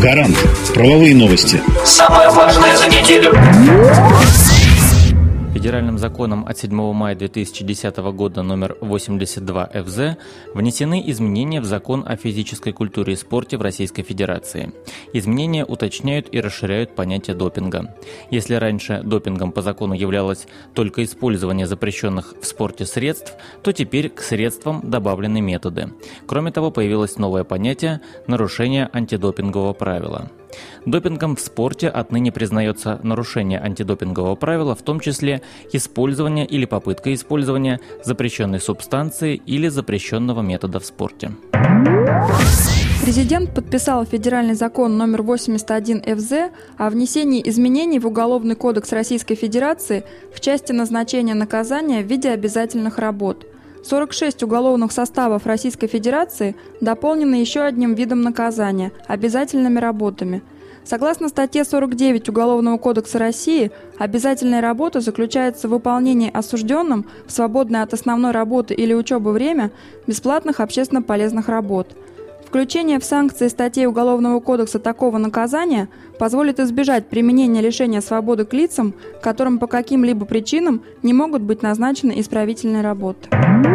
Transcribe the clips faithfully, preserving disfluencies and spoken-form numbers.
Гарант. Правовые новости. Самое важное за неделю. Федеральным законом от седьмого мая две тысячи десятого года номер восемьдесят два эф зэ внесены изменения в Закон о физической культуре и спорте в Российской Федерации. Изменения уточняют и расширяют понятие допинга. Если раньше допингом по закону являлось только использование запрещенных в спорте средств, то теперь к средствам добавлены методы. Кроме того, появилось новое понятие «нарушение антидопингового правила». Допингом в спорте отныне признается нарушение антидопингового правила, в том числе использование или попытка использования запрещенной субстанции или запрещенного метода в спорте. Президент подписал федеральный закон номер восемьдесят один эф зэ о внесении изменений в Уголовный кодекс Российской Федерации в части назначения наказания в виде обязательных работ. сорок шесть уголовных составов Российской Федерации дополнены еще одним видом наказания – обязательными работами. Согласно статье сорок девять Уголовного кодекса России, обязательная работа заключается в выполнении осужденным в свободное от основной работы или учебы время бесплатных общественно полезных работ. Включение в санкции статей Уголовного кодекса такого наказания позволит избежать применения лишения свободы к лицам, которым по каким-либо причинам не могут быть назначены исправительные работы.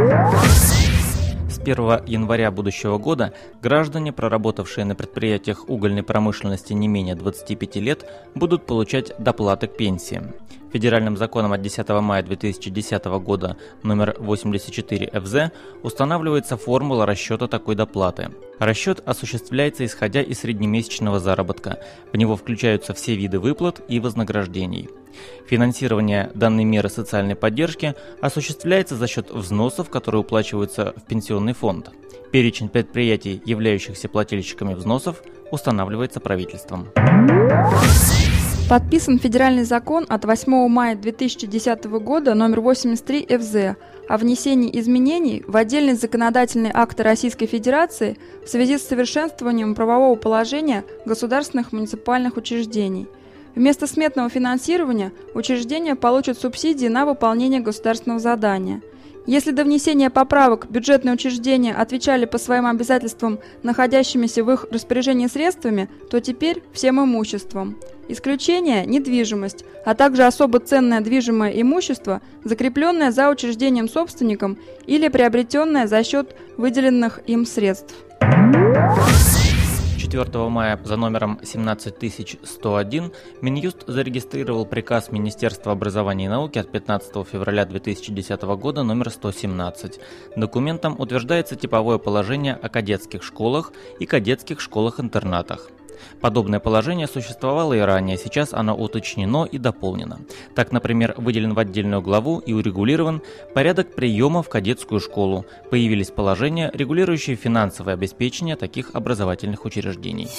С первого января будущего года граждане, проработавшие на предприятиях угольной промышленности не менее двадцати пяти лет, будут получать доплаты к пенсии. Федеральным законом от десятого мая две тысячи десятого года номер восемьдесят четыре эф зэ устанавливается формула расчета такой доплаты. Расчет осуществляется исходя из среднемесячного заработка. В него включаются все виды выплат и вознаграждений. Финансирование данной меры социальной поддержки осуществляется за счет взносов, которые уплачиваются в пенсионный фонд. Перечень предприятий, являющихся плательщиками взносов, устанавливается правительством. Подписан федеральный закон от восьмого мая две тысячи десятого года номер восемьдесят три эф зэ о внесении изменений в отдельные законодательные акты Российской Федерации в связи с совершенствованием правового положения государственных муниципальных учреждений. Вместо сметного финансирования учреждения получат субсидии на выполнение государственного задания. Если до внесения поправок бюджетные учреждения отвечали по своим обязательствам находящимися в их распоряжении средствами, то теперь всем имуществом. Исключение – недвижимость, а также особо ценное движимое имущество, закрепленное за учреждением собственником или приобретенное за счет выделенных им средств. четвёртого мая за номером семнадцать тысяч сто один Минюст зарегистрировал приказ Министерства образования и науки от пятнадцатого февраля две тысячи десятого года номер сто семнадцать. Документом утверждается типовое положение о кадетских школах и кадетских школах-интернатах. Подобное положение существовало и ранее, сейчас оно уточнено и дополнено. Так, например, выделен в отдельную главу и урегулирован порядок приема в кадетскую школу. Появились положения, регулирующие финансовое обеспечение таких образовательных учреждений.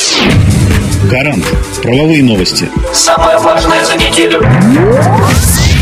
Гарант. Правовые новости. Самое важное за неделю.